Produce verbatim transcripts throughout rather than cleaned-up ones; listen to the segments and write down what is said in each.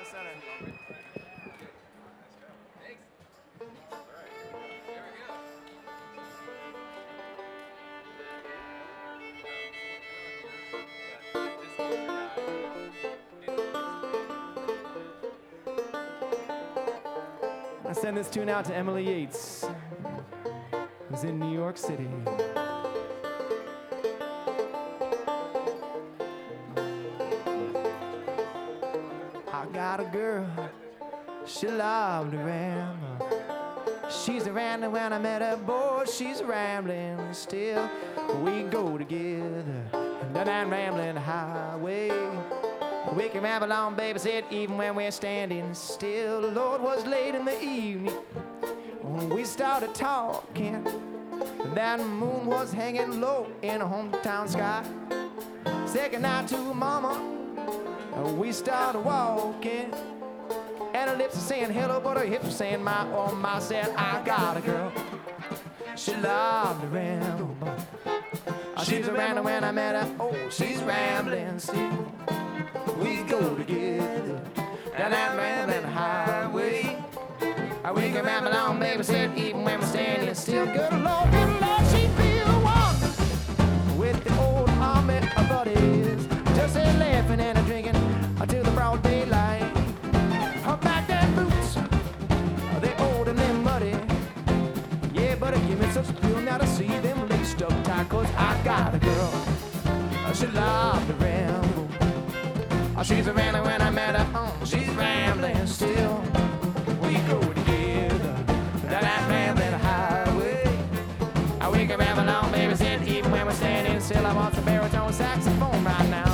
I send this tune out to Emily Yates, who's in New York City. I got a girl, she loved to ramble. She's a rambling when I met her, boy, she's rambling still. We go together down that rambling highway. We can ramble on, baby, said, even when we're standing still. The Lord was late in the evening when we started talking. That moon was hanging low in a hometown sky. Second night to mama, we started walking. And her lips are saying hello, but her hips are saying my, oh my. Said, I got a girl, she loved to ramble. She's a rambling when I met her, oh, she's rambling still. We go together down that rambling highway. We can ramble on, baby, said, even when we're standing still. Good Lord, good Lord, she feel one with the old army of buddies. Just a laughing and a drinking until the broad daylight. Her back and boots, they old and they're muddy. Yeah, but it give me such a thrill now to see them laced up tight. Cause I got a girl, she loved to ramble. Oh, she's a rambling when I met her, oh, she's rambling still. We go together down that rambling highway. Oh, we can ramble on, baby, said, even when we're standing still. I want some baritone saxophone right now.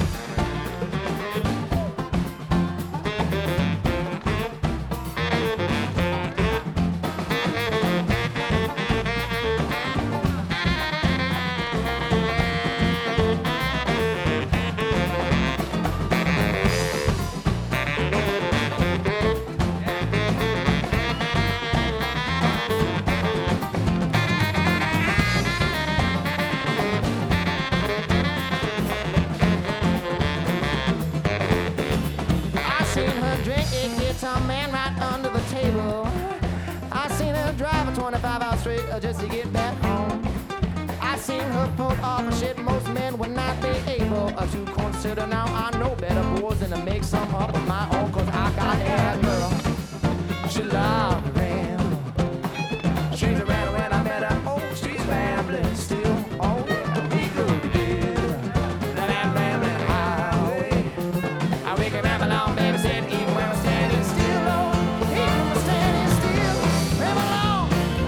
twenty-five hours straight uh, just to get back home. I seen her pull off a shit most men would not be able uh, to consider. Now I know better boys than to make some up of my own. Cause I got that girl, she loved to ramble. She's a rambler when I met her, oh, she's rambling still. Oh yeah, we go together down that rambling highway. I we can ramble on, baby, said, even when we're standing still. Oh, even when we're standing still, ramble on.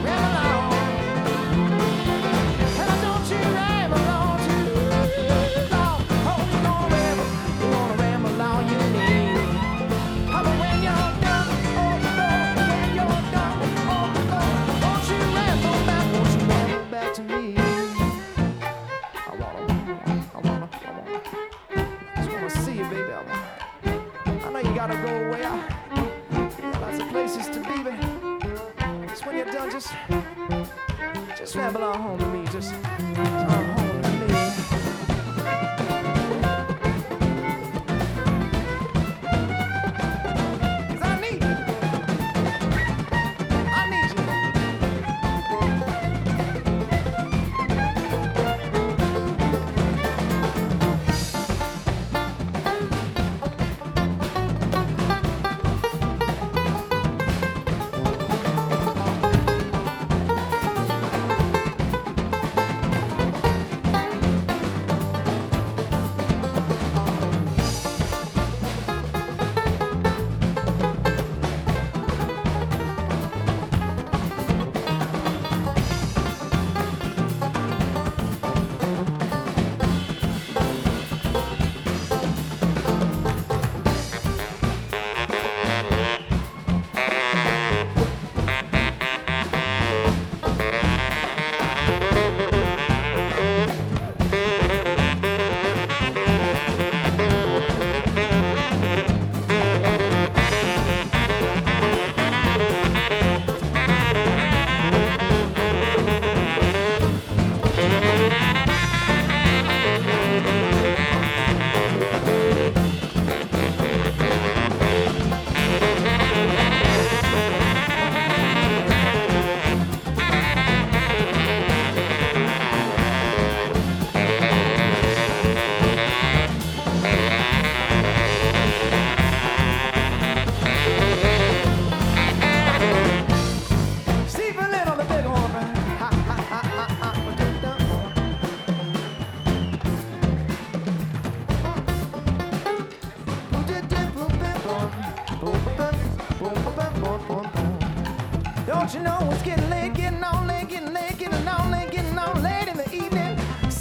Gotta go away. I, lots of places to be, but just when you're done, just just ramble on home to me. Just on home to me. Cause I need you. I need you.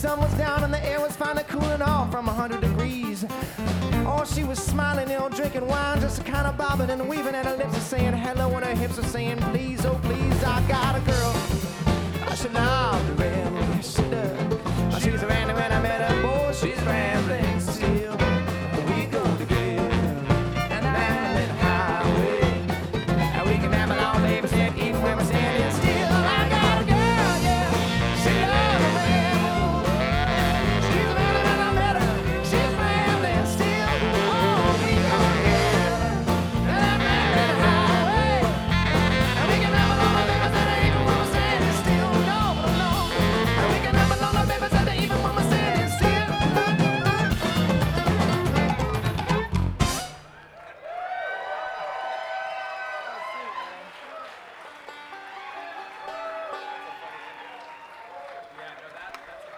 sun was down and the air was finally cooling off from a hundred degrees. Oh, she was smiling, you know, drinking wine, just kind of bobbing and weaving, and her lips are saying hello, and her hips are saying please, oh please, I got a girl. I should love the rain, she does. She's rambling when I met her, boy, she's rambling still. We go together, and down the highway, and we can have a long day, but even when we're standing still. I got a girl, yeah, she loves the rain. She's rambling when I met her, she's rambling still. Oh, we go together, and down the highway, and we can have a long day, but even when we're standing still. No, no, no, and we can have a long day, but even when we're standing still.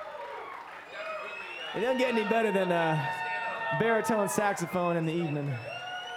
It doesn't get any better than uh, baritone saxophone in the evening.